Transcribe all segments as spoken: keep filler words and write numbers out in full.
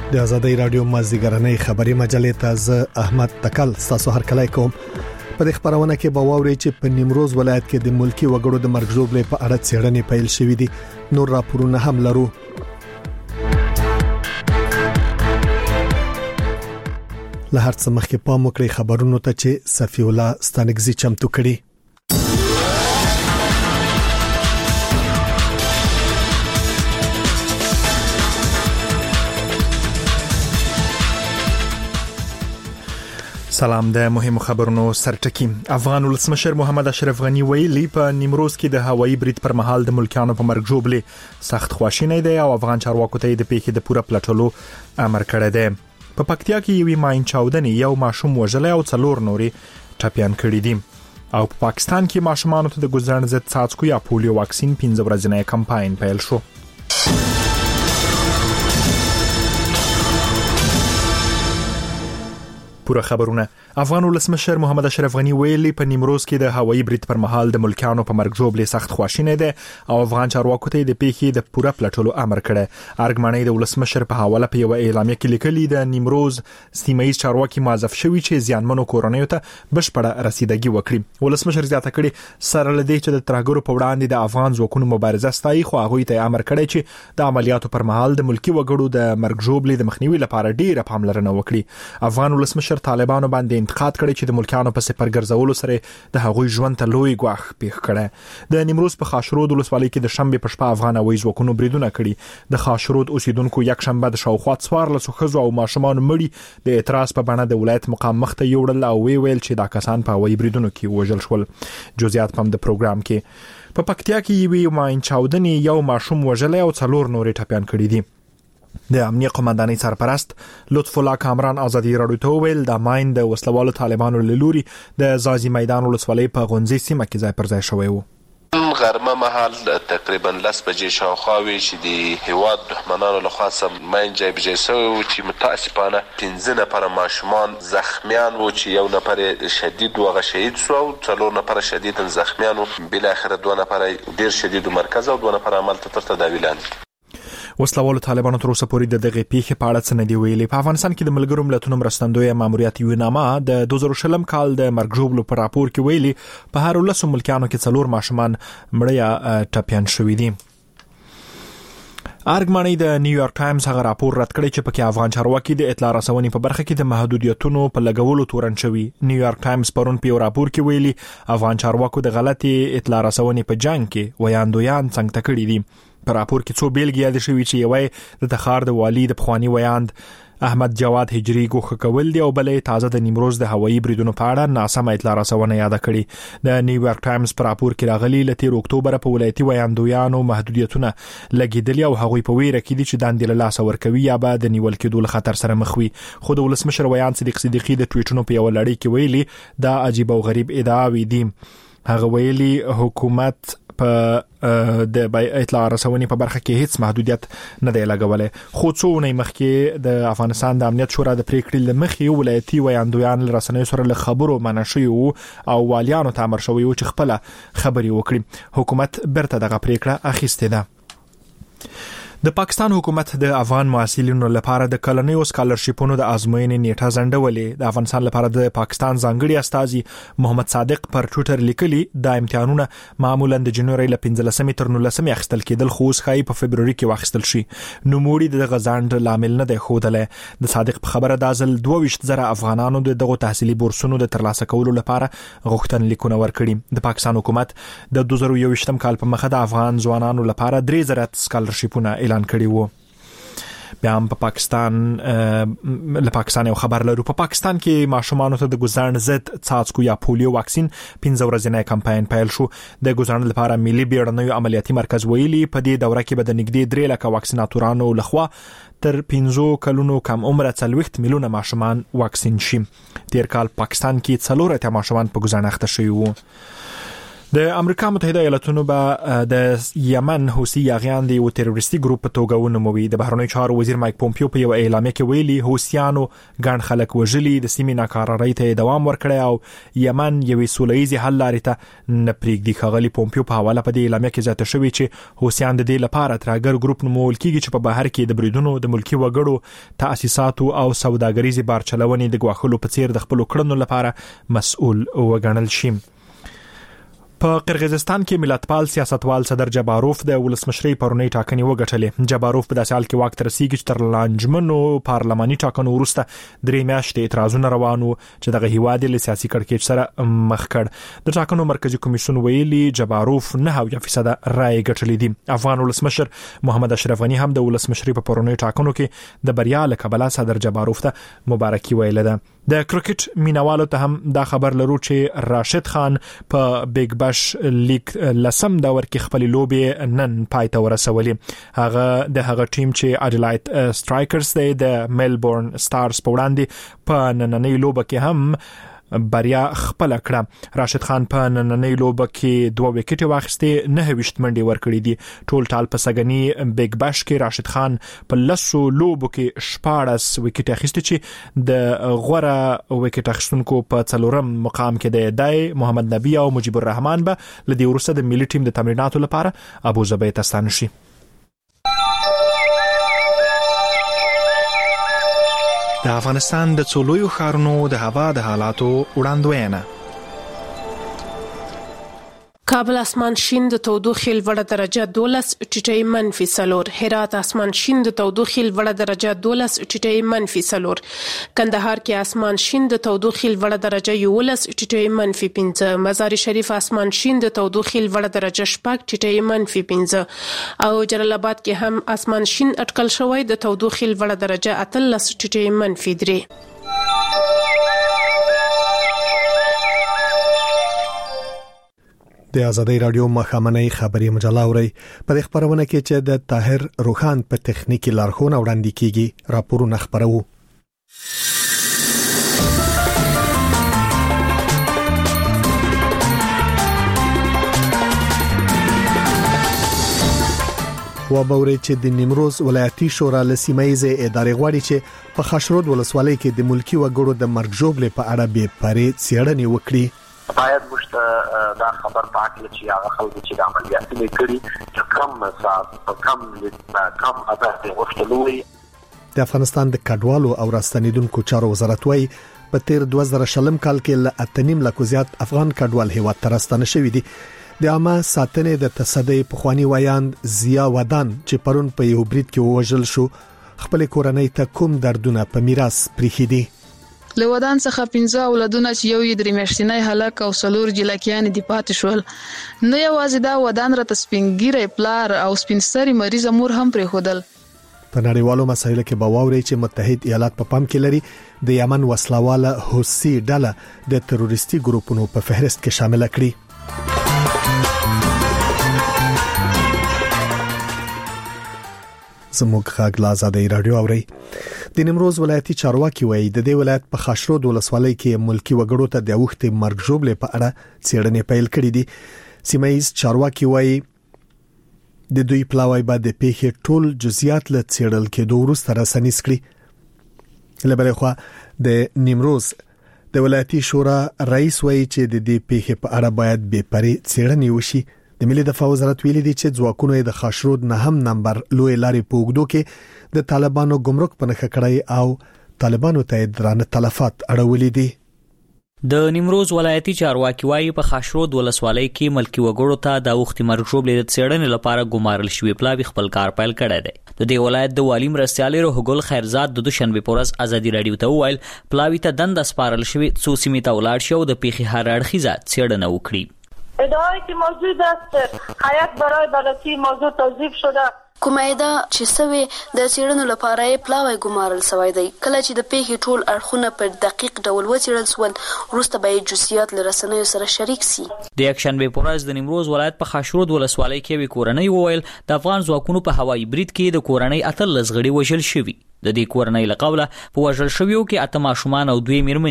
د آزادۍ رادیو مازیګرنۍ خبري مجلې ته زه احمد تکل تاسو هر کله کوم. په دې خبرونه کې به واوري چې په نیمروز ولایت کې د ملکی وګړو د مرګ ژوبلې په اړه څېړنې پیل شوې دي. نور راپورونه هم لرو. له هر څه مخکې پام وکړئ خبرونو ته چې صفی الله ستانګزي چمتو کړي. سلام. د مهمو خبرونو سرټکی. افغان ولسمشر محمد اشرف غنی ویلي په نیمروز کې د هوایي برید پر مهال د ملکیانو په مرګ ژوبلې سخت خواشینی دی او افغان چارواکو ته د پیښې د پوره پلټلو امر کړی دی. په پکتیا کې یوې ماین چاودنې یو ماشوم وژلی او څلور نورې ټپیان کړي دي. او په پاکستان کې ماشومانو ته د ګوزرن ضد څاڅکو یا پولیو واکسین پنځه ورځنی کمپاین پیل شو. پوره خبرونه. افغان ولسمشر محمد اشرف غنی ویلي په نیمروز کې د هوایي برید پر مهال د ملکیانو په مرګ ژوبلې سخت خواشینی دی او افغان چارواکو ته د پیښې د پوره پلټلو امر کړی. ارګمنۍ د ولسمشر په حواله په یو اعلامیه کې لیکلي د نیمروز سیمایي چارواکي معذف شوي چې زیانمنو کورنیو ته بشپړه رسیدګي وکړي. ولسمشر زیاته کړي سره لدې چې د ترهګرو په وړاندې د افغان ځواکونو مبارزه ستایي، خو هغه ته امر کړی چې د عملیاتو پر مهال د ملکی وګړو د مرګ ژوبلې د مخنیوي لپاره ډیره پاملرنه وکړي. افغان ولسمشر طالبانو باندې انتقاد کړی چې د ملکیانو په سپر ګرځولو سره د هغوی ژوند ته لوی ګواښ پیښ کړي. د نیمروز په خاشرود ولسوالۍ کې د شنبه په شپه افغان هوایي ځواکونو بریدونه کړي. د خاشرود اوسیدونکو یک شنبه د شاوخوا څوارلس ښځو او ماشومان مړي د اعتراض په بڼه د ولایت مقام مخ ته یوړل او وی ویل چې دا کسان په هوایي بریدونو کې وژل شول. جزئیات په د پروګرام کې. په پکتیا کې یوې ماین چاودنې یو ماشوم وژلی او څلور نورې ټپیان کړي دي. د امنیه قومندانۍ سرپرست لطف الله کامران آزادي رادیو ته ویل د ماین د وسلوالو طالبانو له لوري د زازي میدان ولسوالۍ په غونځي سیمه کې ځای پر ځای شوی و. غرمه مهال تقریبا لس بجې شاوخوا وي چې د هیواد دښمنانو لخوا سم ماین جای بجای سوی و چې متاسفانه پنځه نفره ماشومان زخمیان و چې یو نفر شدید وغه شهید شو او څلور نفره شدید زخمیان و. بالاخره دوه نفره ډیر شدید مرکز او دوه نفره عملته تر تداوی لاندې. وسلوالو طالبانو تر اوسه پورې د دغه پیښې په اړه څه نه دی ویلي. په افغانستان کې د ملګرو ملتونو مرستندوی ماموریت یوناما د دوه زره شلم کال د مرګ ژوبلو په راپور کې ویلي په هر ولس ملکیانو کې څلور ماشومان مړه یا ټپیان شوي دي. ارګمنۍ د نیویارک ټایمز هغه راپور رد کړی چې پکې افغان چارواکي د اطلاع رسونې په برخه کې د محدودیتونو په لګولو تورن شوي. نیویارک ټایمز پرون په راپور کې ویلي افغان چارواکو د غلطي اطلاع رسونې په جنگ کې ویاندویان څنګه کړی دي. په راپور کې څو بیلګې یاد شوي چې یوه د تخار د والی د پخوانی ویاند احمد جواد هجری ګوښه کول دی او بلې تازه د نیمروز د هوایي بریدونو په اړه ناسمه اطلاع رسونه یاد کړي. د نیویارک ټایمز پر راپور کې راغلي لته اکتوبر په ولایتي ویاندویانو محدودیتونه لګیدلي او هغوی په ویره کې دي چې داندې له لاس ورکوي یا به د نیول کېدو له خطر سره مخ وي. خو د ولسمشر ویاند صدیق صدیقي د ټویټونو په یو لړۍ کې ویلي دا عجیب او غریب ادعاوې دي. هغه ویلي حکومت په د اطلاع رسونې په برخه کې هیڅ محدودیت نه دی لګولای. خو څو نه مخکې د افغانستان د امنیت شورا د پریکړې لمخې ولایتي ویاندویان له رسنیو سره له خبرو منع شوي وو او والیانو ته امر شوی و چې خپل خبري وکړي. حکومت برته دغه پریکړه اخیستې ده. د پاکستان حکومت د افغان محصلینو لپاره د کلنیو سکالرشیپونو د ازموینې نیټه ځنډولې. د افغانستان لپاره د پاکستان ځانګړي استازي محمد صادق پر ټویټر لیکلي د امتحانونه معمولا د جنوري ل پنځلسمې تر نولسمې اخیستل کېدل خو اوس ښایي په فبروري کې واخیستل شي. نوموړي دغه ځنډ لامل نه دی ښودلی. د صادق په خبره دا ځل دوه ویشت زره افغانانو د دغو تحصیلي بورسونو د ترلاسه کولو لپاره غوښتنلیکونه ورکړي. د پاکستان حکومت د دوه زره یوویشتم کال په مخه د افغان ځوانانو لپاره درې زره سکالرشیپونه اعلان کړی وو. بیا هم په پاکستان له پاکستان یو خبر لرو. په پاکستان کې ماشومانو ته د ګوزرن ضد څاڅکو یا پولیو واکسین پنځه ورځنی کمپاین پیل شو. د ګوزرن لپاره ملي بیړنیو عملیاتي مرکز ویلي په دې دوره کې به د نږدې درې لکه واکسیناتورانو لخوا تر پنځو کلونو کم عمره څلوېښت میلیونه ماشومان واکسین شي. تیر کال پاکستان کې څلور اتیا ماشومان په ګوزرن اخته شوي وو. د امریکا متحده ایالاتونو به د یمن حوثي یاغیان د یو تروریستي ګروپ په توګه ونوموي. د بهرنیو چارو وزیر مایک پومپیو په یو اعلامیه کې ویلي حوثیانو ګڼ خلک وژلي، د سیمې ناکرارۍ ته دوام ورکړی او یمن یوې سولهییزې حل لارې ته نه پرېږدي. ښاغلي پومپیو په حواله په دې اعلامیه کې زیاته شوې چې حوثیان د دې لپاره ترهګر ګروپ نومول کېږي چې په بهر کې د بریدونو د ملکي وګړو تاسیساتو او سوداګریزې بارچلونې د ګواښلو په څیر د خپلو کړنو لپاره مسؤل وګڼل شي. په قرغیزستان کې ملتپال سیاستوال صدر جباروف د ولسمشرۍ پرونی ټاکنې وګټلې. جباروف په داسې حال کې واک ته رسیږي چې تر لانجمنو پارلماني ټاکنو وروسته درې میاشتې اعتراضونه روانو چې دغه هیواد له سیاسي کړکېچ سره مخ کړ. د ټاکنو مرکزی کمیسیون ویلي جباروف نه اویا فیصد رای ګټلې دي. افغان ولسمشر محمد اشرف غنی هم د ولسمشرۍ په پرونی ټاکنو کې د بریا له کبله صدر جباروف ته مبارکي ویله ده. د کرکټ مینوالو ته هم دا خبر لرو چې راشد خان په بیگ باش لیگ لسم دور کې خپل لوبې نن پای ته ورسولې. هغه د هغه ټیم چې اډلایت سټرایکرز دی د میلبورن سټارز په وړاندې په نننۍ لوبه کې هم بریا خپل کړه. راشد خان په نننۍ لوبه کې دوه وکټې واخیستې، نه ویشت منډې ورکړې دي. ټول ټال په سګنی بیگ باش کې راشد خان په لسو لوبو کې شپاړس وکټې اخیستې چې د غوره وکټ اخیستونکو په څلورم مقام کې دی. دای محمد نبی او مجيب الرحمن به لدی وروسته د ملي ټیم د تمریناتو لپاره ابو ظبي ته ستانه شي. د افغانستان د څولویو ښارونو د هوا د حالاتو وړاندوینه. کابل اسمان شین د تودوخې لوړه درجه دولس ټیټه منفي څلور، هرات اسمان شین د تودوخې لوړه درجه دولس ټیټه منفي څلور، کندهار کې اسمان شین د تودوخې لوړه درجه یولس ټیټه منفي پنځه، مزار شریف اسمان شین د تودوخې لوړه درجه شپږ ټیټه منفي پنځه او جلال آباد کې هم اسمان شین اټکل شوی د تودوخې لوړه درجه اتلس ټیټه منفي درې. د آزادۍ رادیو مخامنۍ خبري مجله اوري. په دې خبرونه کې چې د طاهر روخان په تخنیکی لارښوونه وړاندې کیږي راپورونه خبرو. و باوري چې د نیمروز ولایتي شورا لسیمایزه ادارې غواړي چې په خاشرود ولسوالۍ کې د ملکی وګړو د مرګ ژوبلې په اړه به پرې څېړنې وکړي. باید مشته دا خبر پاکل چې هغه خلک چې د عملیاتو کړي چې کم مساف کم کم اته وختلوي. د افغانستان د کډوالو او راستنیدونکو چارو وزارت وايي په تیر دوه زره شلم کال کې ل اتنیم لکو زیات افغان کډوال هیواد ته راستنه شوي دي. د عامه ساتنې د تصدۍ پخوانی وایاند زیا ودان چې پرون په یو برید کې وژل شو خپل کورنۍ ته کوم دردونه په میراث پریخي دي. له ودان څخه پنځه اولادونه چې یو یې درې میاشتنی هلاک او څلور جلکیان دي پاتې شول. نه یوازې دا ودان را تسپینګیره پلار او سپینستري مریض مور هم پرې خودل. په نړیوالو مسایلو کې باوري چې متحد ایالات په پام کې لري د یمن وسلواله حوثي ډله د تروریستي ګروپونو په فهرست کې شامل کړي. زموږ غږ لا آزادۍ رادیو اوري. د نیمروز ولایتي چارواکي وایي د دې ولایت په خاشرود ولسوالۍ کې ملکی وګړو ته د وخت مرګ ژوبلې په اړه څېړنې پیل کړې دي. سیمایز چارواکي وایي د دوی پلاوی بعد د پیښې ټول جزئیات له څېړل کېدو وروسته رسنیز کړي. له بل خوا د نیمروز د ولایتي شورا رئیس وایي چې د دې پیښې په اړه باید بې پرې څېړنې وشي. د ملي دفاع وزارت ویلي دی چې ځواکونو د خاشرود نه هم نمبر لوی لارې پوګدو کې د طالبانو ګمرک په نخښه کړی او طالبانو ته درانه تلفات اړولې دي. د نیمروز ولایتي چارواکي وايي په خاشرود ولسوالۍ کې ملکی وګړو ته د وخت مرګ ژوبلې د څېړنې لپاره ګمارل شوی پلاوی خپل کار پیل کړی دی. د دې ولایت د والی مرستیال روح ګل خیرزاد د دوشنبه پورز ازادي رادیو ته وویل پلاوی ته دند سپارل شوی څو سیمې ته ولاړ شو د پیښې هر اړخیزه څېړنه وکړي. ادعایی که موجود است هیئت برای بررسی موضوع توظیف شده کومه ادعا چې سوي د څېړنو لپاره یې پلاوی ګمارل شوی دی. کله چې د پیښې ټول اړخونه په دقیق ډول وڅېړل شول وروسته به یې جزئیات له رسنیو سره شریک سي. د یکشنبه په ورځ د نیمروز ولایت په خاشرود ولسوالۍ کې وی کورنۍ وویل د افغان ځواکونو په هوایي برید کې د کورنۍ اتلس غړي وژل شوي. د دې کورنۍ له قبله په وژل شویو کې اته ماشومان او دوی میرمنې دي.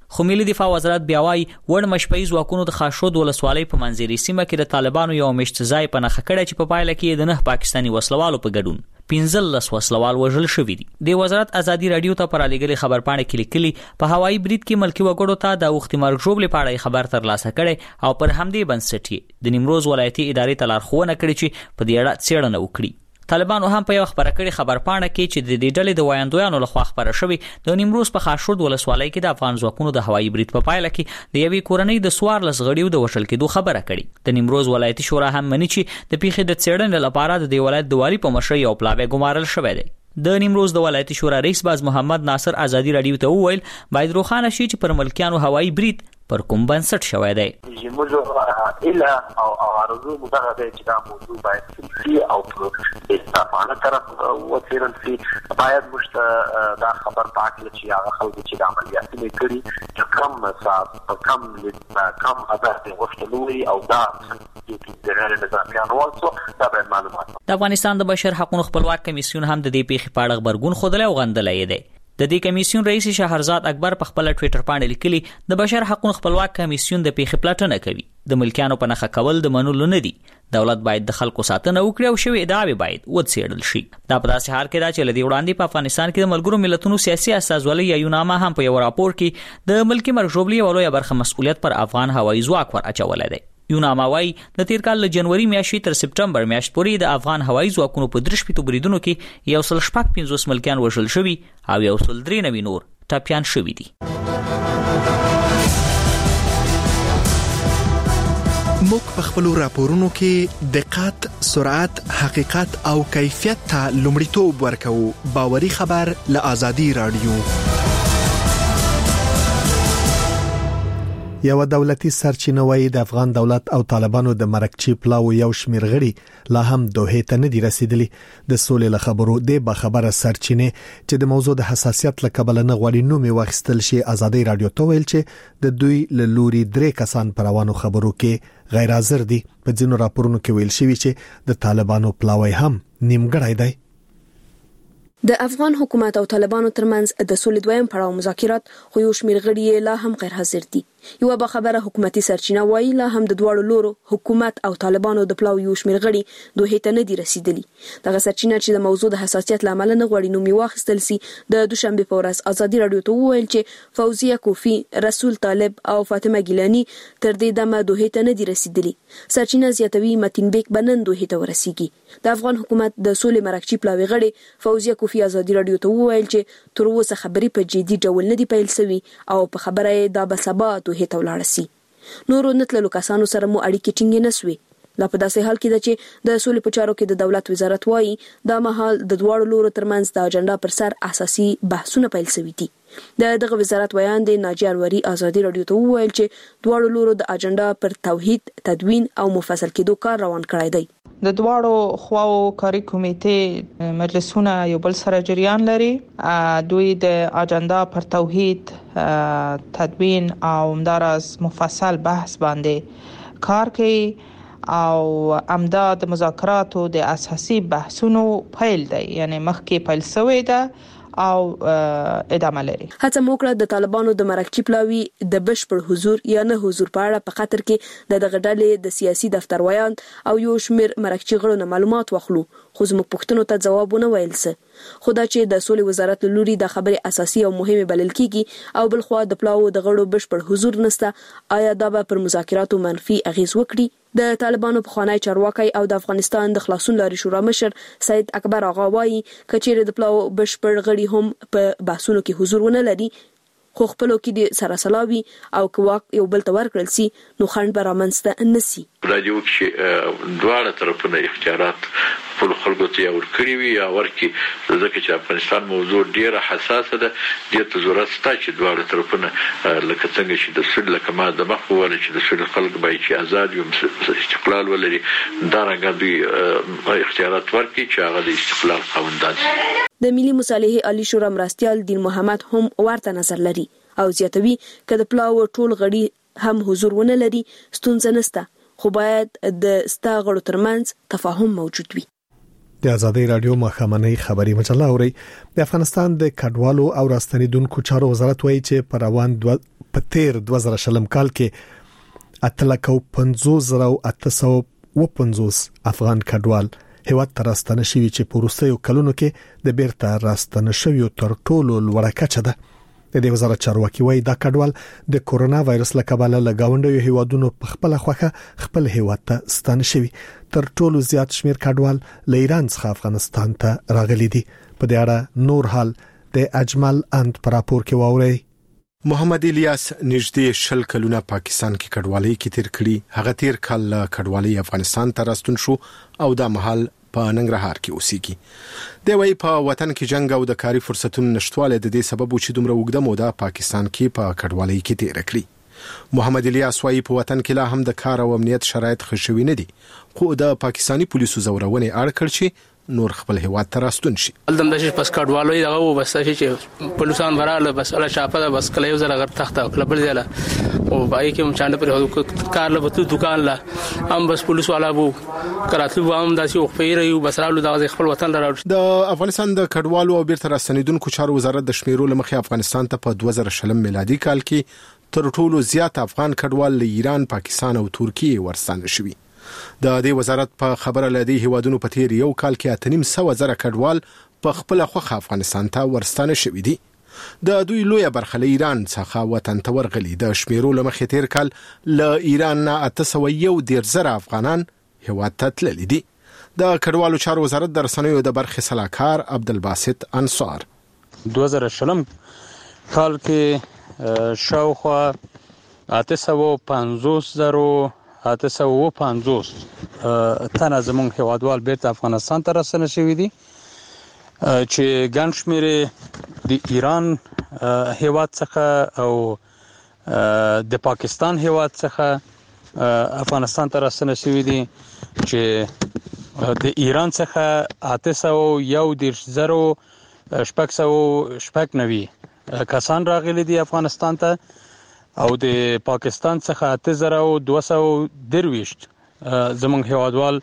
خو ملي دفاع وزارت بیا وايي وړ مشپي ځواکونو د خاشرود ولسوالۍ په منځري سیمه کې د طالبانو یو مشت ځای په نخښه کړی چې په پایله کې د نه پاکستاني وسلوالو په ګډون پنځلس وسلوال وژل شوي دي. د وزارت ازادي رادیو ته پر لګلې خبرپاڼه کې لیکلي په هوایي برید کې ملکی وګړو ته د وخت مرګ ژوبل پاړې خبر ترلاسه کړي او پر همدې بنسټ د نیمروز ولایتي ادارې ته لارښوونه کړې چې په دې اړه څېړنه وکړي. طالبانو هم په یو خبره کړې خبرپاڼه کې چې د دې ډلې د وایندویانو لخوا خبره شوې د نیمروز په خاشرود ولسوالۍ کې د افغان ځواکونو د هوایي برید په پایله کې د یوې کورنۍ د سوارلس غړیو د وشل کېدو خبره کړې. د نیمروز ولایتي شورا هم مني چې د پیښې د څېړنې لپاره د دې ولایت د والي په مشرۍ یو پلاوی ګمارل شوی دی. د نیمروز د ولایتي شورا رئیس باز محمد ناصر ازادي رادیو ته وویل باید روښانه شي چې پر ملکیانو هوایي برید پر کوم بنسټ شوی دی. زموږ اله او ارزو مدغه دی چې دا موضوع باید سي او په استفانه طرف وڅېړل شي. باید موږ دا خبر پاکل چې هغه خلک چې د عملیاتو کړي چې کم صاحب کم کم ادا غوښتلوي او دا د غیر نظامیانو وڅو دا باید معلومات. د افغانستان د بشر حقوقو خپلواک کمیسیون هم د دې پیښې په اړه خبرګون خوده او غندلې دی. د دې کمیسیون رئیس شهرزاد اکبر په خپل ټوئیټر باندې لیکلي د بشر حقوقو خپلواک کمیسیون د پیښې پلټنه کوي. د ملکیانو په نخښه کول د منلو نه دي. دولت باید د خلکو ساتنه وکړي او شوی ادعاوې باید وڅېړل شي. دا په داسې حال کې دا چې لدی وړاندې په افغانستان کې د ملګرو ملتونو سیاسي استازولۍ یا یوناما هم په یو راپور کې د ملکی مرګ ژوبلي ولوي برخه مسؤلیت پر افغان هوایي ځواک ور اچولای دی. یوناما وايي د تیر کال له جنوري میاشتې تر سپټمبر میاشت پورې د افغان هوایي ځواکونو په درش پټو بریدونو کې یو سل شپږ پنځوس ملکیان وژل شوي او یو سل درې نوي نور ټپیان شوي دي. موږ په خپل راپورونو کې دقت، سرعت، حقیقت او کیفیت ته لومړیتوب ورکوو. باوري خبر له آزادي رادیو. یو دولتي سرچینه وایي د افغان دولت او طالبانو د مرکچی پلاو یو شمیر غړي لا هم دوه ته نه دي رسیدلي. د سولې له خبرو د به خبره سرچینه چې د موضوع د حساسیت له کبل نه غوړي نومي واخیستل شي آزادي رادیو ته ویل چې د دوی له لوري درې کسان پر روانو خبرو کې غیر حاضر دي. په ځینو راپورونو کې ویل شوی چې د طالبانو پلاوی هم نیمګړی دی. د افغان حکومت او طالبانو ترمنځ د سولې دویم پړاو مذاکرات خو یو شمیر غړي لا هم غیر حاضر دي. یو به خبره حکومتي سرچینه وایي لا هم د دوړو لورو حکومت او طالبانو د پلاو یو شمیر غړي دوه ته نه دي رسیدلي. دغه سرچینه چې د موضوع د حساسیت لامل نه غوړي نومي واخیستل سي د دوشنبه په ورځ آزادي رادیو ته وویل چې فوزیه کوفی، رسول طالب او فاطمه ګیلانی تر دې دمه دوه ته نه دي رسیدلي. سرچینه زیاتوي متین بیگ بنن دوه ته ورسیږي. د افغان حکومت د سولې مرکچی پلاوی غړي فوزیه کوفی آزادي رادیو ته وویل چې تر اوسه خبرې په جدي ډول نه دي پیل شوي او په خبره دا به سبا دوه ته ولاړ شي. نورو نتللو کسانو سره مو اړیکې ټینګې نه سوې. لا په داسې حال کې ده چې د سولې په چارو کې د دولت وزارت وایي دا مهال د دواړو لورو ترمنځ د اجنډا پر سر اساسي بحثونه پیل شوي دي. د دغه وزارت ویان دی ناجی انوري آزادي رادیو ته وویل چې دواړو لورو د اجنډا پر توحید، تدوین او مفصل کېدو کار روان کړی دی. د دواړو خواو کاری کمیټې مجلسونه یو بل سره جریان لري. دوی د اجنډا پر توحید، تدوین او همدارس مفصل بحث باندې کار کوي او امدا د مذاکراتو د اساسي بحثونو پیل دی، یعنی مخکې پیل شوی ده او ادامه لري. هڅه موکړه د طالبانو د مرکچی پلاوی د بشپړ حضور یا نه حضور په اړه په خاطر کې د دغه ډلې د سیاسي دفتر ویان او یو شمیر مرکچی غړو نه معلومات واخلو، خو زموږ پوښتنو ته ځواب ونه ویل څه. خو دا چې د سولې وزارت لوري د خبرې اساسي او مهمه بلل کیږي او بل خو د پلاو د غړو بشپړ حضور نسته، آیا دا به پر مذاکراتو منفي اغیز وکړي؟ د طالبانو پخوانی چارواکي او د افغانستان د خلاصون لاري شورا مشر سید اکبر آغا وایي کچېره د پلاو بشپړ غړي هم په بحثونو کې حضور ونه لري، خو خپلو کې د سره سلاوي او کواک یو بل ته ورکړل سي نو خنډ به رامنځته نه سي. راځي چې دواړه طرفونه اختیارات خپل خلکو ته ورکړي وي یا ورکي، ځکه چې افغانستان موضوع ډیره حساسه ده. د ته ضرورت شته چې دواړه طرفونه لکه څنګه چې د سولې لکه ما د مخ وویل چې د سولې خلک باید چې آزاد وي، استقلال ولري، دا رنګه دوی اختیارات ورکړي چې هغه د استقلال خاوندان شي. د ملي مصالحې عالی شورا مرستیال دین محمد هم ورته نظر لري او زیاتوي که د پلاو ټول غړي هم حضور ونه لري ستونزه نشته، خو باید د ستا غړو ترمنځ تفاهم موجود وي. د ازادي رادیو مخامنۍ خبري مجله اوري. د افغانستان د کډوالو او راستنیدونکو چارو وزارت وایي چې پر روان دو په تیر دوه زره شلم کال کې اتلکو پنځوس زره او اته سوه و پنځوس افغان کډوال هیواد ته راستنه شوي چې په وروستیو کلونو کې د بیرته راستنه شویو تر ټولو لوړه کچه ده. د دې وزارت چارواکي وایي دا کډوال د کورونا وایرس له کبله له گاونډیو هیوادونو په خپل خوخه خپل هیواد ته ستانه شوي. تر ټولو زیات شمیر کډوال له ایران څخه افغانستان ته راغلي دي. په دې اړه نور حال د اجمل اند پر راپور کې واوري. محمد الیاس نږدې شل کلونه پاکستان کې کډوالۍ کې تیر کړي. هغه تیر کال کډوالۍ افغانستان ته راستون شو او دا مهال په ننګرهار کې اوسېږي. د وای په وطن کې جنگ او د کاري فرصتونو نشټواله د دې سبب چې دومره وګړه موده پاکستان کې په کډوالۍ کې تیر کړي. محمد الیاس وای په وطن کې لا هم د کار او امنیت شرایط خوشوي نه دي، خو د پاکستانی پولیسو زورونه اړ کړ چې نور خپل هیواد ته راستون شي. الدم د پس کډوالۍ دغه بس چې پولیسان براله بس الله شاپه بس کله یو زره غر تخته خپل ځاله او پای کې چاند پر کار له بتو دکان لا هم بس پولیس والا وو کراتلو هم داسې او پیری یو بس رالو د خپل وطن راوړ. د افغانستان د کډوالو او بیرته راستنیدونکو چارو وزارت د شمیرو لمخې افغانستان ته په دوه زره شلم میلادي کال کې تر ټولو زیات افغان کډوال له ایران، پاکستان او ترکیه ورستانه شوي. د دې وزارت په خبره لدی هیوادونو په تیر یو کال کې اتنیم سو زره کډوال په خپل خوخه افغانستان ته ورستانه شوي دي. د دوی لوی برخه له ایران څخه وطن ته ورغلي. د شمیرو لمخې تیر کال له ایران نه اته سوه یو دېرش زره افغانان هیواد ته تللي دي. د کډوالو چارو وزارت د رسنیو د برخې سلاکار عبدالباسط انصار دوه زره شلم کال کې شاوخوا اته سوه پنځوس زره اته سوه و پنځوس تنه زموږ هیوادوال بیرته افغانستان ته راستنه شوي دي چې ګڼ شمېر د ایران هیواد څخه او د پاکستان هیواد څخه افغانستان ته راستنه شوي دي چې د ایران څخه اته سوه یو دېرش زره شپږ سوه شپږ نوي کسان راغلي دي افغانستان ته او د پاکستان څخه اته زره او دوه سوه درویشت زموږ هیوادوال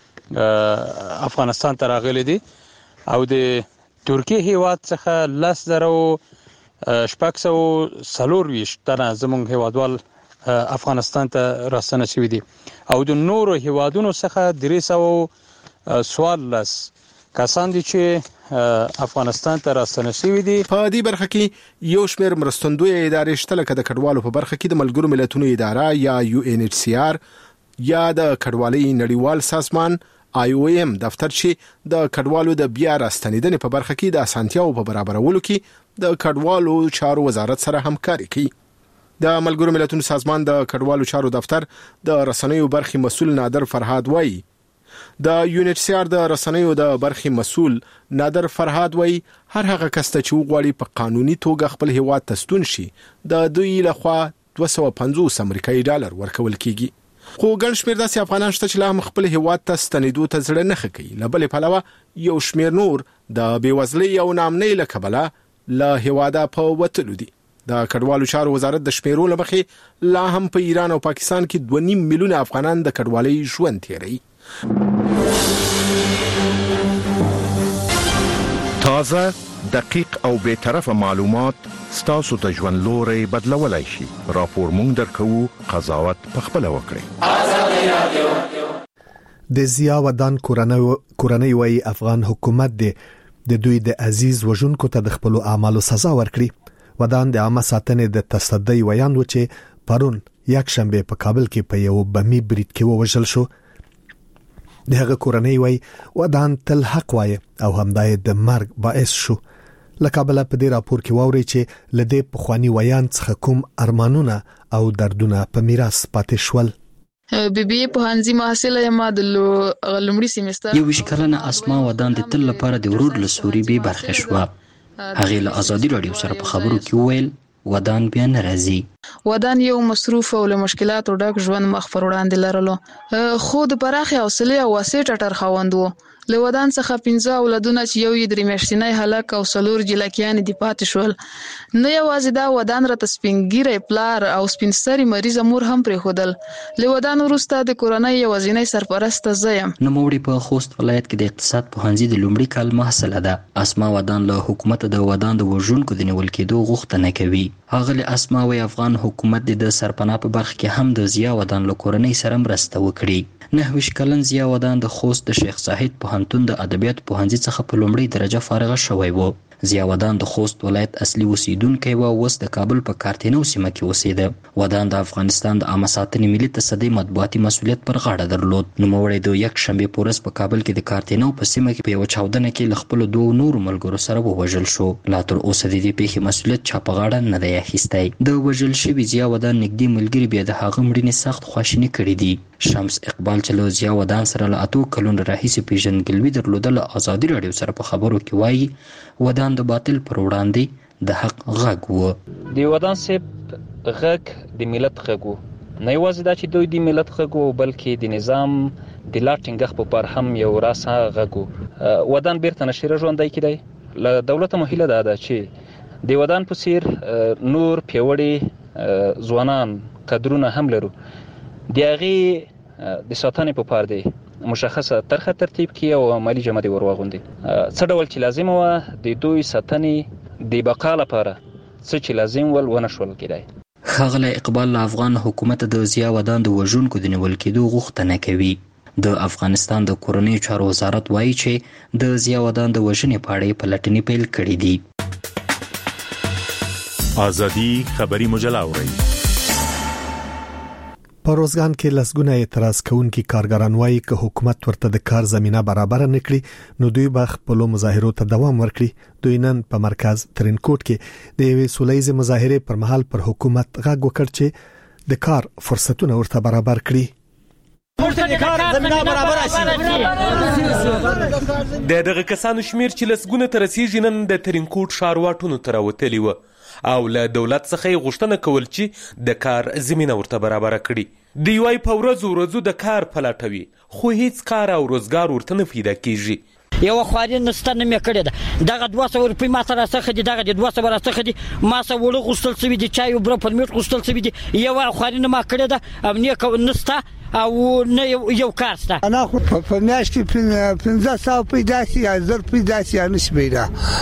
افغانستان ته راغلي دي او د ترکیه هیواد څخه لس زره او شپږ سوه څلور ویشت تنه زموږ هیوادوال افغانستان ته راستنه شوي دي او د نورو هیوادونو څخه درې سوه څوارلس کسان دي چې افغانستان ته راستنه شوي دي. په دې برخه کې یو شمېر مرستندوی ادارې شته لکه د کډوالو په برخه کې د ملګرو ملتونو اداره یا یو ان ایچ سی آر یا د کډوالۍ نړیوال سازمان آی او ایم دفتر چې د کډوالو د بیا راستنیدنې په برخه کې د اسانتیاو په برابرولو کې د کډوالو چارو وزارت سره همکاري کوي. د ملګرو ملتونو سازمان د کډوالو چارو دفتر د رسنیو برخې مسؤل نادر فرهاد وایي د یو ان ایچ سی آر د رسنیو د برخې مسؤل نادر فرهاد وایي هر هغه کس چې وغواړي په قانوني توګه خپل هیواد ته ستون شي د دوی لخوا دوه سوه پنځوس امریکایي ډالر ورکول کیږي. خو ګڼ شمېر داسې افغانان شته چې لا هم خپل هیواد ته ستنېدو ته زړه نه ښه کوي. له بلې پلوه یو شمېر نور د بېوزلۍ او ناامنۍ له کبله له هیواده په وتلو دي. د کډوالو چارو وزارت د شمیرو لمخې لا هم په ایران او پاکستان کې دوه نیم میلیونه افغانان د کډوالۍ ژوند تیروي. تازه، دقیق او بے طرفه معلومات ستاسو ته ژوند لوري بدلولای شي. راپور مونږ درکو، قضاوت پخپله وکړئ. د ضیا ودان کورنۍ وای افغان حکومت د دوی د عزیز وژونکو ته د خپل اعمالو سزا ورکړي. ودان د عامه ساتنې د تصدی ویاند و چې پرون یک شنبه په کابل کې په یو بمی برید کې ووژل شو. د هغه کورنۍ وای ودان تل حق وای او همدای د مرګ باعث شو. لکابل په دې راپور کې واوري چې لدې په خواني ویان څخه کوم ارمانونه او دردونه په میراث پاتې شول. بی بی په هانزي محصله یم د لومړي سیمستر یو ویش کلنه اسما ودان د تل لپاره د ورور له سوري به برخه شو. هغه له ازادي رادیو سره په خبرو کې ویل ودان بیا ناراضي. ودان یو مصروف او له مشکلاتو ډک ژوند مخ پر وړاندې لرلو، خو د پراخه حوصله او واسطه ټټر خوند وو. له ودان څخه پنځه اولادونه چې یو یې درې میاشتنی هلک او څلور جلکیان دي پاتې شول. نه یوازې دا ودان راته سپینګیری پلار او سپین سري مریضه مور هم پرېښودل. له ودان وروسته د کورنۍ یوازینۍ سرپرسته زه یم. نوموړې په خوست ولایت کې د اقتصاد پوهنځي د لومړي کال محصله ده. اسما ودان له حکومت د ودان د وژونکو د نیول کېدو غوښتنه کوي. ښاغلې اسما وايي افغان حکومت د سرپناه په برخه کې هم د ضیا ودان له کورنۍ سره مرسته وکړي. نهه ویشت کلن ضیا ودان د خوست د شیخ زاهد پوهنتون د ادبیاتو پوهنځي څخه په لومړۍ درجه فارغه شوی و. ضیا ودان د خوست ولایت اصلي اوسیدونکی و او اوس د کابل په کارتینو سیمه کې اوسېده. ودان د افغانستان د عامه ساتنې ملي تصدۍ مطبوعاتي مسؤلیت پر غاړه درلود. نوموړی د یک شنبې په ورځ په کابل کې د کارتینو په سیمه کې په یوه چاودنه کې له خپلو دوو نورو ملګرو سره ووژل شو. لا تر اوسه د دې پیښې مسؤلیت چا په غاړه نه دی اخیستی. د وژل شوي ضیا ودان نږدې ملګري بیا د هغه مړینې سخت خواشیني کړي دي. شمس اقبال چې له ضیا ودان سره له اتو کلونو راهیسې پیژندګلوي درلوده له ازادي راډیو سره په خبرو کې وایي ودان د باطل پر وړاندې د حق غږ و. د ودان صاحب غږ د ملت غږ و. نه یوازې دا چې دوی د ملت غږ و بلکې د نظام د لا ټینګښت په پر هم یو راسه غږ و. ودان بیرته نشره ژوندی کړی. له دولته مو هیله دا ده چې د ودان په څیر نور پیاوړي ځوانان قدرونه هم لرو د هغې د ساتنې په پار دی مشخصه طرحه ترتیب کړي او عملي جمع دې ور واغوندي. څه ډول چې لازمه وه د دوی ساتنې د بقا لپاره څه چې لازم ول ونه شول کېدای. ښاغلی اقبال له افغان حکومت د ضیا ودان د وژونکو د نیول کېدو غوښتنه کوي. د افغانستان د کورنیو چارو وزارت وایي چې د ضیا ودان د وژنې په اړه یې پلټنې پیل کړي دي. ازادي خبري مجله اورئ. په روزګان کې لسګونه اعتراض کوونکي کارګران وایي چې حکومت ورته د کار زمينه برابر نه کړي نو دوی به خپل مظاهرو ته دوام ورکړي. دوی نن په مرکز ترینکوټ کې د یوې سولهییزې مظاهرې پر مهال پر حکومت غږ وکړ چې د کار فرصتونه ورته برابر کړي. د دغه کسانو شمیر چې لسګونه تر رسیږي نن د ترینکوټ ښارواټونو ته راوتلي و او له دولت څخه یې غوښتنه کول چې د کار زمینه ورته برابره کړي. دوی وایي په ورځو ورځو د کار پلټوي خو هیڅ کار او روزګار ورته نه پیدا کیږي. یو خواري نسته نه مې کړې ده. دغه دوه سوه روپۍ ما سره راڅخه دي دغه د دوه سوه راڅخه دي ما سره وړه غوښتل شوي دي چای اوبره پرمیټ غوښتل شوي دي. یوه خواري نه ما کړې ده او نیکه نسته او نه یو کار شته. انا خو په میاشت کې پنځه سوه پیدا شي یا زر پیدا شي یا نشي پیدا.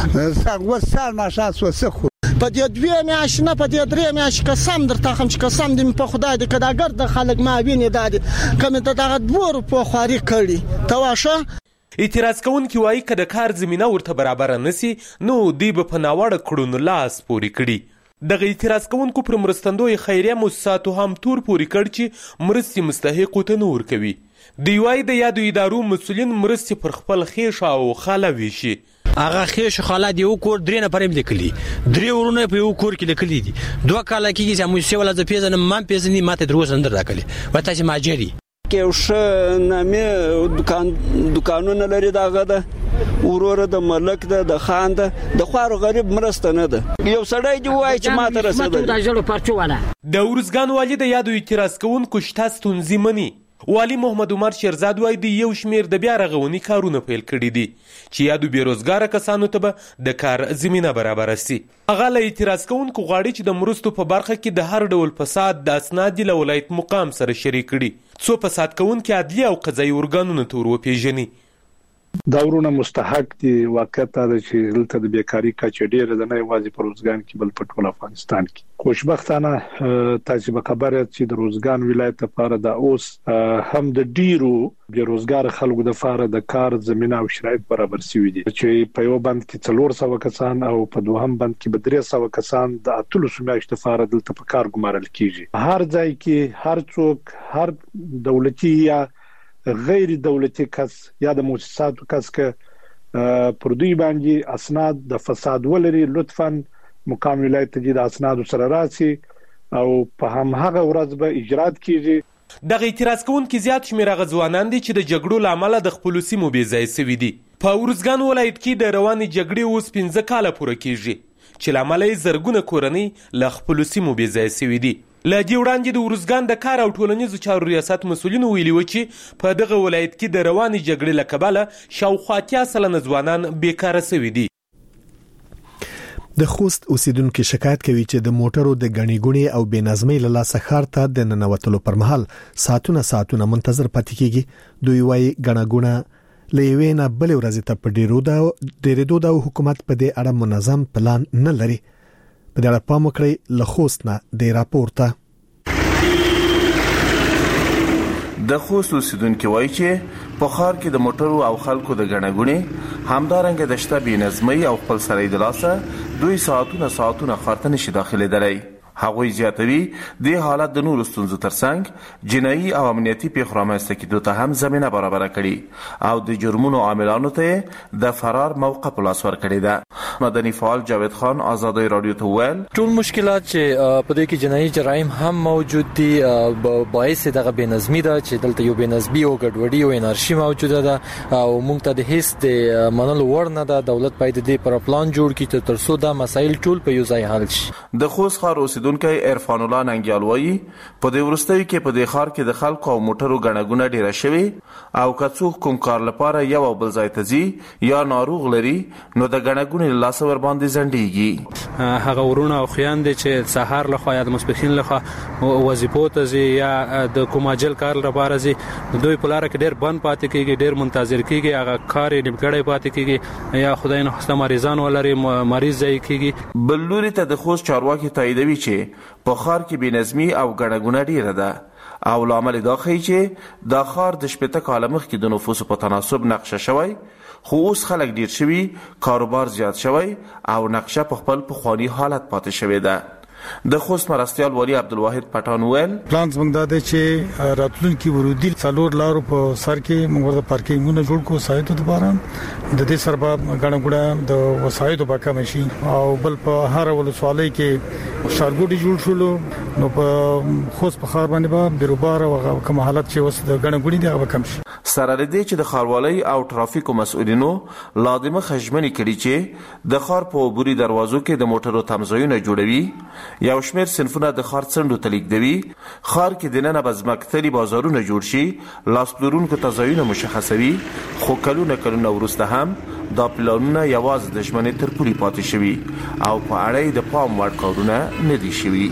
اوس سهار ماښام شو څه خو په دې دوه میاشتې نه په دې درې میاشتې قسم درته خم چې قسم دې په خدای دې کدا ګرد خلک ما ویني دادي کوم ته دغه دوه په خواري کړي تواشه. اعتراض کوونکي وایي که د کار زمینه ورته برابر نسی نو دوی به په ناوړه کړنو لاس پورې کړي. دغه اعتراض کوونکو پر مرستندوی خیریه مؤسساتو هم تور پورې کړ چې مرستې مستحقو ته نه ورکوي. دوی وایي د یادو ادارو مسؤلین مرستې پر خپل خیش او خاله ویشي. هغه خیش خاله دی یو کور درې نفر هم لیکلي درې ورونه په یو کور کې لیکلي دي. دوه کاله کېږي چې موږ سیوله زه پیژنم ما پیژني ماته تر اوسه نه در راکړي و تاسې مهاجر یې. یو ښه نامې دکان دکانونه لري دغه ده وروره د ملک ده د خان ده د خوارو غریب مرسته نه ده. یو سړی دې ووایي چې ما ته رسېدلی. د ارزګان والي د یادو اعتراض کوونکو شته ستونزې مني. والي محمد عمر شیرزاد وایي د یو شمیر د بیا رغونې کارونه پیل کړي دي چې یادو بیروزګاره کسانو ته به د کار زمینه برابره سي. هغه له اعتراض کوونکو غواړي چې د مرستو په برخه کې د هر ډول فساد د اسناد له ولایت مقام سره شریک کړي څو فساد کوونکي عدلي او قضایي ارګانونو ته ور وپیژني. دا ورونه مستحق دي. واقعیت دا چې دلته د بیکاری کچه ډیره ده نه یوازې په روزګان کې بل په ټول افغانستان کې. خوشبختانه تاسو به خبره چې د روزګان ولایت لپاره د اوس هم د ډیرو بیروزګار خلکو د لپاره د کار زمينه او شرایط برابر شوي دي چې په یو بند کې څلور سوه کسان او په دوهم بند کې به درې سوه کسان د اتلس میاشتو لپاره دلته په کار ګمارل کیږي. هر ځای کې هر څوک هر دولتي یا غیر دولتي کس یا د مؤسساتو کس که پر دوی باندې اسناد د فساد ولري لطفاً مقام ولایت ته د اسناد سره راسي او په هم هغه ورځ به اجرات کیږي. دغه اعتراض کوونکي زیات شمېر هغه ځوانان دي چې د جګړو له امله د خپلو سیمو بې ځایه سوي دي. په ارزګان ولایت کې د روانې جګړې اوس پنځه کاله پوره کیږي چې له امله یې زرګونه کورنۍ له خپلو سیمو بې ځایه سوي دي. له دې وړاندې د ارزګان د کار او ټولنیزو چارو ریاست مسؤلینو ویلي و چې په دغه ولایت کې د روانې جګړې له کبله شاوخوا اتیا سلنه ځوانان بیکاره سوي دي. د خوست اوسیدونکو شکایت کوي چې د موټرو د غنی ګونی او بې نظمۍ له لاسه ښار ته د ننوتلو پر مهال ساعتونه ساعتونه منتظر پاتې کیږي. دوی وايي غنا ګونه لېوې نه بل ورځ ته په ډیرو دا ډیرو دا حکومت په دې اړه منظم پلان نه لري. په دې اړه پام وکړئ. له خوست نه د راپورته د خوست اوسیدونکو وایي چې په ښار کې د موټرو او خلکو د غنګونې همدارنګه د شته بې نظمۍ او خپل سړی د لاسه دوی ساعتونه ساعتونه ښار ته نشي داخلېدلی. هغوی زیاتوي د حالت د نورو ستونزو ترڅنګ جنایي او امنیتي پیښو رامنځته کېدو ته هم زمینه برابره کړي او د جرمونو عاملانو ته د فرار موقع په لاس ورکړې ده. مدني فعال جاوید خان آزادۍ رادیو ته وویل ټول مشکلات چې په دې کې جنایي جرایم هم موجود دي باعث دغه بې نظمي ده چې دلته یو بې نظمي او ګډوډي او انارشي موجوده ده او موږ ته د هیڅ د منلو وړ نه ده. دولت باید دې پر پلان جوړ کړي تر څو دا مسایل ټول په یو ځای حل شي. د خوست ښار اوسیدونکی عرفان الله ننګیال وایي په دې وروستیو کې په دې ښار کې د خلکو او موټرو ګڼه ګونه ډیره شوې او که څوک کوم کار لپاره یو او بل ځای ته ځي یا ناروغ لري نو د ګڼه ګونې له لاسه ورباندې ځنډېږي. هغه ورونه او خویندې چې سهار لخوا یا د ماسپښین لخوا وظیفو ته ځي یا د کوم اجل کار لپاره ځي دوی په لاره کې ډېر بند پاتې کېږي ډېر منتظر کېږي هغه کار یې نیمګړی پاتې کېږي یا خدای نخواسته مریضان ولري مریض ځای کېږي. بل لوري ته د خوست چارواکي تاییدوي چې په ښار کې بې نظمي او ګڼه ګونه ډیره ده او لامل دا ښیي چې دا ښار د شپېته کاله مخکې د نفوسو په تناسب نقشه شوی خو اوس خلک ډیر شوي کاروبار زیات شوی او نقشه په خپل پخواني حالت پاتې شوی ده. د خوست مرستیال ولی عبدالواحد پټان ویل پلان زموږ دا دی چې راتلونکي ورودي څلور لارو په سر کې موږ د پارکینګونو جوړ کو سایتو لپاره د دې سره غاڼه ګوډه د وسایتو په کم شي او بل په هر ولسوالۍ کې شارګوډي جوړ شول نو په خوست په خار باندې به بیروبار او کوم حالت چې وس د غاڼه ګوډي دی هغه کم شي. سره لدې چې د خاروالۍ او ټرافیکو مسؤلینو لازمه خجمنی کړي چې د خار په عبوري دروازو کې د موټرو تمځایونه جوړوي یو شمیر صنفونه د خار څنډو ته لیږدوي خار کې د ننه بزمکتلي بازارونه جوړ شي لاس پلورونکو ته ځایونه مشخصوي خو کلونه کلونه وروسته هم دا پلانونه یوازې د ژمنې تر پورې پاتې شوي او په اړه د پام وړ کارونه نه دي شوي.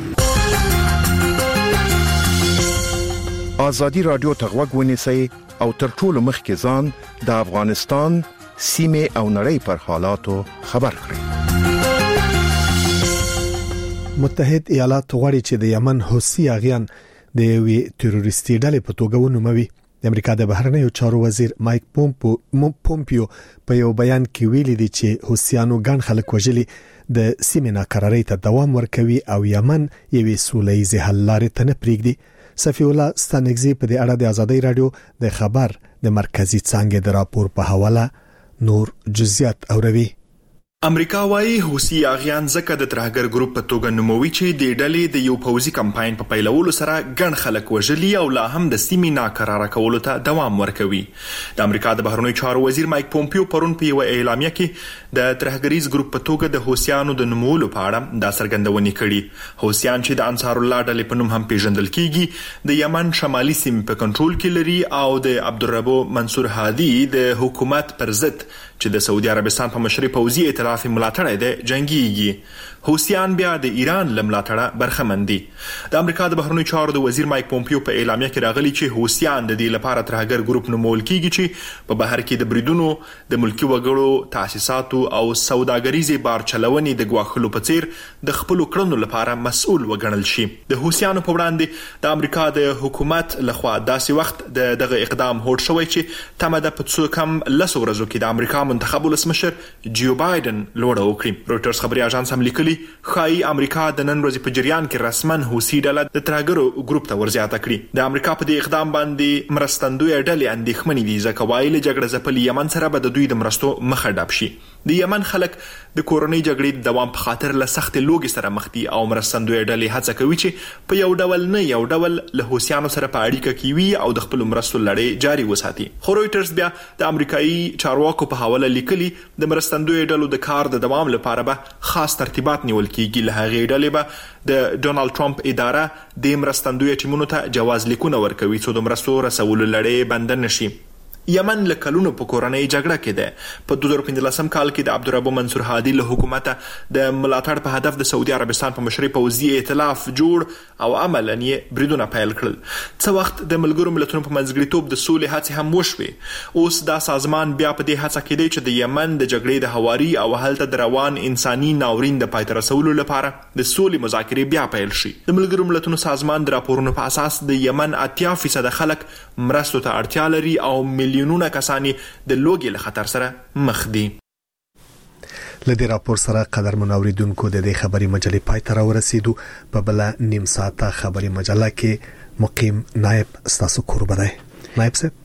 آزادی رادیو ته غوږ ونیسئ او تر ټولو مخکې ځان د افغانستان سیمې او نړۍ پر حالاتو خبر کړئ. متحد ایالات غواړي چې د یمن حوثي اغیان د یوې تروریستي ډلې په توګه ونوموي. د امریکا د بهرنیو چارو وزیر مایک پومپیو په یو بیان کې ویلي دی چې حوثیانو ګڼ خلک وژلي د سیمې ناکرارۍ ته دوام ورکوي او یمن یوې سولهییزې حل لارې ته نه پرېږدي. صفی الله ستانکزی په دې اړه د آزادۍ رادیو د خبر د مرکزی څانګې د راپور په حواله نور جزئیات اوروي. امریکا وايي حوثي اغیان ځکه د ترهګر ګروپ په توګه نوموي چې د ډلې د یو پوځي کمپاین په پیلولو سره ګڼ خلک وژلي او لا هم د سیمې ناکراره کولو ته دوام ورکوي. د امریکا د بهرنیو چارو وزیر مایک پومپیو پرون په یو اعلامیه کې د ترهګریز ګروپ په توګه د حوثیانو د نومولو په اړه دا څرګندونه کړې. حوثیان چې د انصار الله ډلې په نوم هم پیژندل کیږي د یمن شمالي سیمې په کنټرول کې لري او د عبدالربو منصور هادي د حکومت پر ضد چې د سعودي عربستان په مشرۍ پوځي ائتلاف ملاتړ دی جنگيږي. حوثیان بیا د ایران لملاتړه برخمن دي. د امریکا د بهرنیو چارو د وزیر مایک پومپیو په اعلامیه کې راغلي چې حوثیان د دې لپاره ترهګر ګروپ نومول کیږي چې په بهر کې د بریدونو د ملکی وګړو تاسیساتو او سوداګریزي بار چلونې د غواخلو په څیر د خپل کړنو لپاره مسؤل وګڼل شي. د حوثیانو په وړاندې د امریکا د حکومت لخوا داسې وخت د دغه اقدام هوډ شوی چې تمه د پڅو کم لس ورځو کې د امریکا منتخب ولسمشر جو بایدن لوړه وکړي. رويټرز خبري اژانس هم لیکلي خای امریکا د نن ورځې په جریان کې رسمن حوثي ډله د ترهګرو ګروپ ته ورزیاته کړي. د امریکا په دې اقدام باندې مرستندوی ډلې اندېښمنې دي ځکه وایي له جګړه ځپلي یمن سره به د دوی د مرستو مخه ډب شي. د یمن خلک د کورونی جګړې د دوام په خاطر له سخت لوګي سره مخ دي او مرستندوی ډلې هڅه کوي چې په یو ډول نه یو ډول له حوثیانو سره په اړیکه کې وي او د خپل مرستو لړۍ جاري وساتي. خو رويټرز بیا د امریکایي چارواکو په حواله حواله لیکلي د مرستندوی ډلو د کار د دوام لپاره به خاص ترتیبات نیول کیږي. له هغې ډلې به د ډونالد ټرمپ اداره د مرستندوی ټیمونو ته جواز لیکونه ورکوي څو د مرستو رسولو لړۍ بند نشي. یمن له کلونو په کورنۍ جګړه کې ده. په دوه زره پنځلسم کال کې د عبدالرب منصور هادي له حکومته د ملاتړ په هدف د سعودي عربستان په مشرۍ پوځي ائتلاف جوړ او عملاً یې بریدونه پیل کړل. څه وخت د ملګرو ملتونو په منځګړیتوب د سولې هڅې هم وشوې. اوس دا سازمان بیا په دې هڅه کې دی چې د یمن د جګړې د هواري او هلته د روان انساني ناورین د پای ته رسولو لپاره د سولې مذاکرې بیا پیل شي. د ملګرو ملتونو سازمان د راپورونو په اساس د یمن اتیا فیصد خلک مرستو ته اړتیا لري او میلیونونه کسانی د لوګي له خطر سره مخ دي. لدې راپور سره قدر منوریدونکو د دې خبري مجلې پای ته ورسېدو. په بل نیم ساعته خبري مجله کې مقیم نائب ستاسو قربانه نائب صاحب